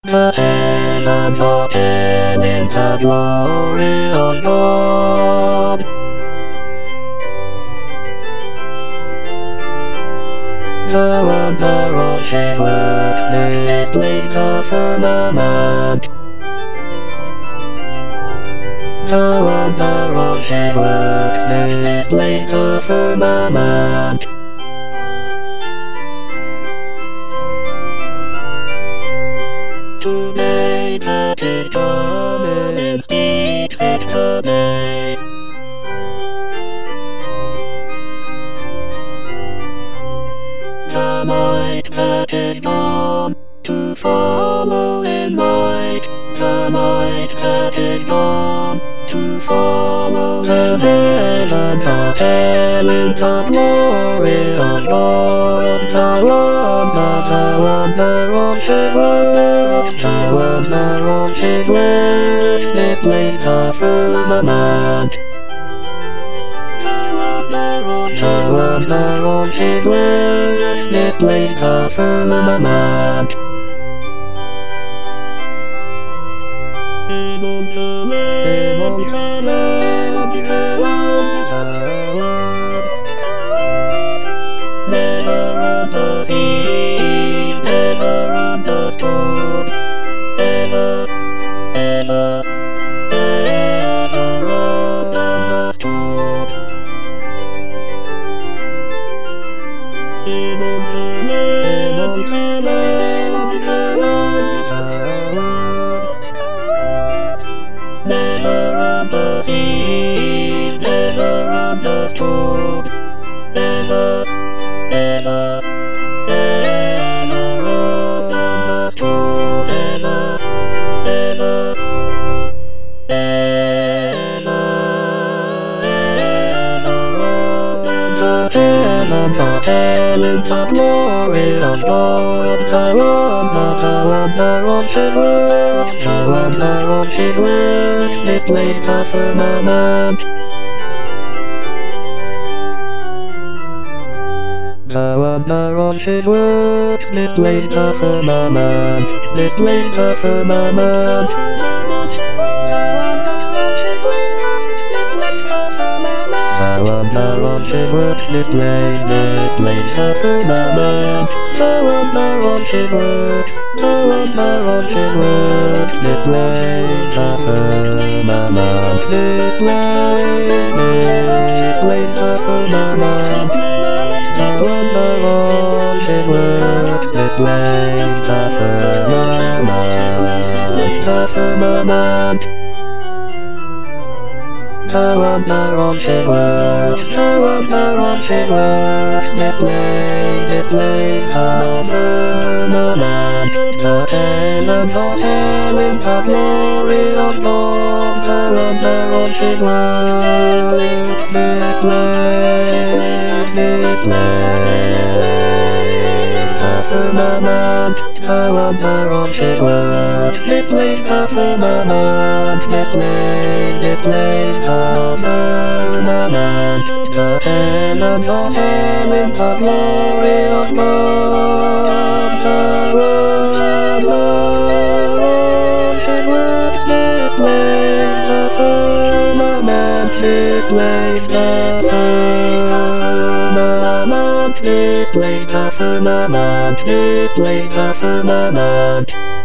The heavens open in the glory of God. The wonder of His works displays the firmament. The wonder of His works displays the firmament. Today that is coming and speaks it today. The night that is gone, to follow in light. The night that is gone, to follow the heavens of heaven, the glory of God. The wonder of His works, the wonder of His works displays the firmament. The wonder of His works displays the firmament. Never undeceived, never understood, never understood. Never undeceived, never understood, never understood, heavens of heaven, the glory of God. The wonder of His works, the wonder of His works displays the firmament. The wonder of His works displays the firmament, displays the firmament. The wonder of His works displays the firmament. The wonder of His works, the wonder of His works displays the firmament, displays the firmament. The wonder of His works displays the firmament. The wonder of His works, the wonder of His works displays the firmament. The heavens of heaven, the glory of God. The wonder of His works displays the firmament. The wonder of His works displays the firmament, displays the firmament. The heavens of heaven, the glory of God. The wonder of His works displays the firmament, displays the firmament, displays the firmament, displays the firmament.